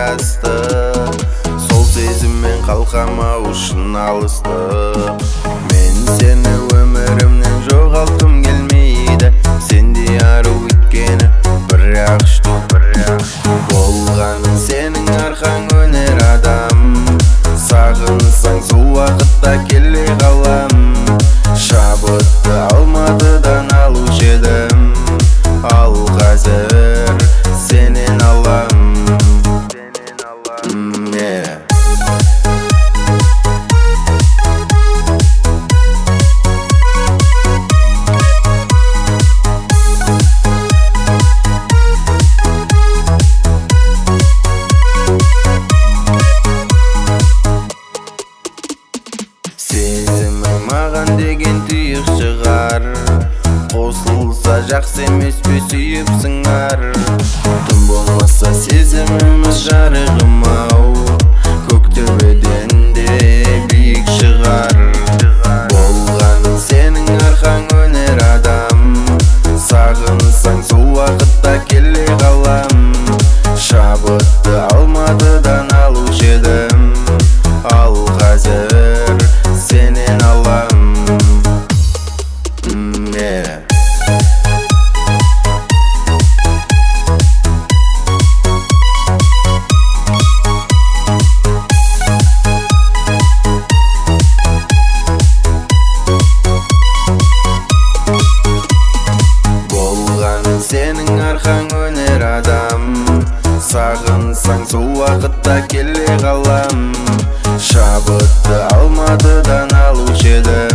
асты. Сол сезіммен қалқамау үшін алыстық. Мен сені өмірімнен жоғалтқым келмейді. Сендей ару өйткені бірақ болғаның сенің арқаң өнер адам. Сағынсаң сол уақытта келе қалам. Шабытты алматыдан алушы едім, ал қазір сенен алам. Сезімің маған деген тұйық шығар, қосылса жақсы емес пе сүйіп сыңар. Түн болмаса сезіміміз жарығым ау, көктөбеден де биік шығар. Болғаның сенің арқаң өнер адам. Сағынсаң сол уақытта келе қалам. Шабытты алматыдан алушы едім, ал қазір сенен алам. Болғаның сенің арқаң өнер адам. Сағынсаң сол уақытта келе қалам. Шабытты алматыдан алушы едім.